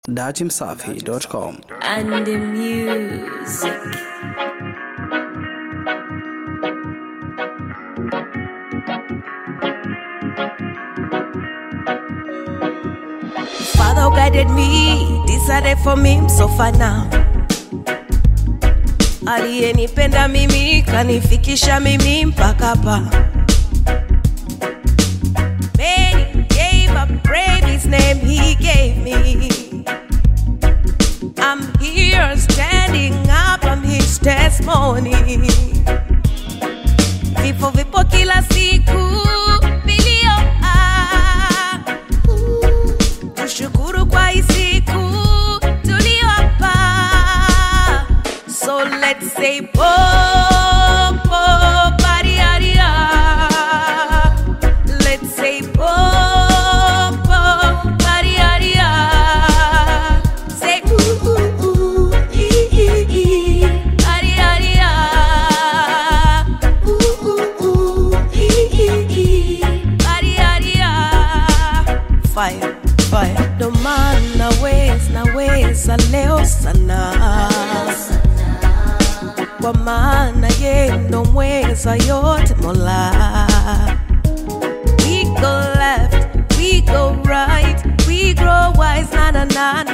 dachimsafi.com. And the music. Father guided me, decided for me, so far now. Aliyenipenda mimi, kanifikisha mimi mpaka hapa. Many gave up, brave his name he gave me. I'm here standing up, I'm his testimony. Vipo kila siku, vilio tushukuru kwa hii siku tulio hapa. So let's say po pariaria. Let's say po pariaria. Say pariaria. Pariaria. Fire. Ndo maana naweza leo sana, kwa maana ye ndo mweza yote Mola. We go left, we go right, we grow wise, na na na